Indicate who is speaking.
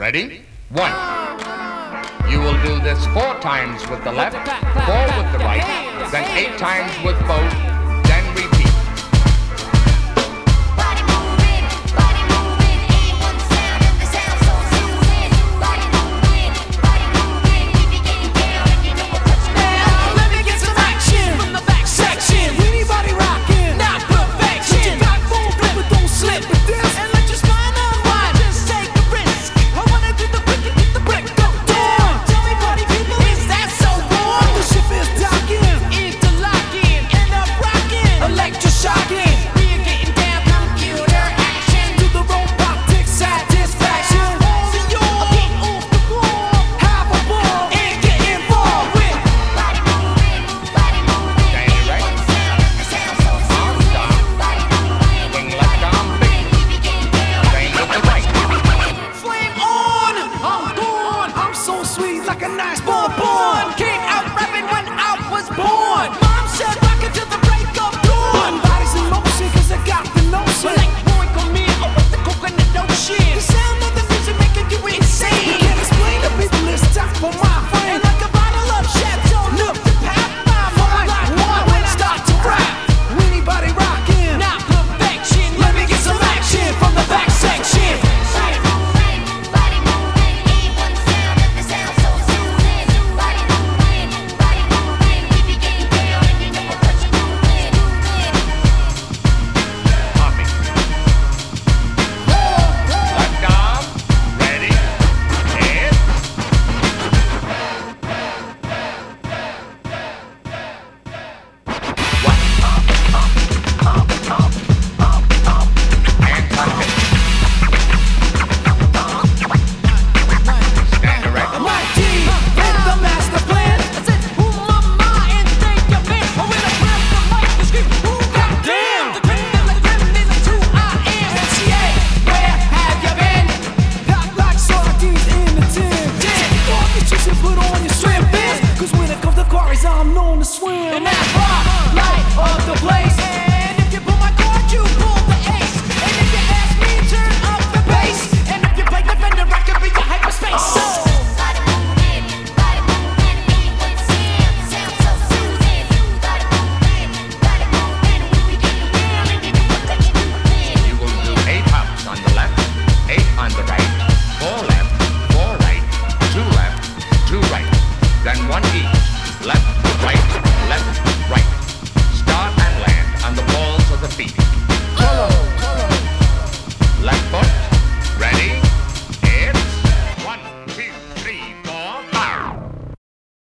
Speaker 1: Ready? 1. You will do this 4 times with the left, 4 with the right, then 8 times with both, then repeat.
Speaker 2: Body moving, A1 sound, and the sound so soothing. Body moving, keep it getting down if you know a touchdown.
Speaker 3: Let me get some action from the back section. Anybody rocking, not perfection. Back move, flip it, don't slip with this, and let your spine unwind. Just take a risk. I wanna do the brick and get the brick go down. Tell me, party people, is that so warm? The ship is docking, interlocking, end up rocking, electroshocking. We're getting down, computer action. To the robotic satisfaction. All of yours, get off the wall, have a ball, and get involved with.
Speaker 2: Body moving, A1 sound, and the sound so soothing. Body moving,
Speaker 1: Swing left arm big.
Speaker 2: keep it getting down.
Speaker 1: Same with the right.
Speaker 3: Flame on! I'm gone! I'm so sweet like a nice boy.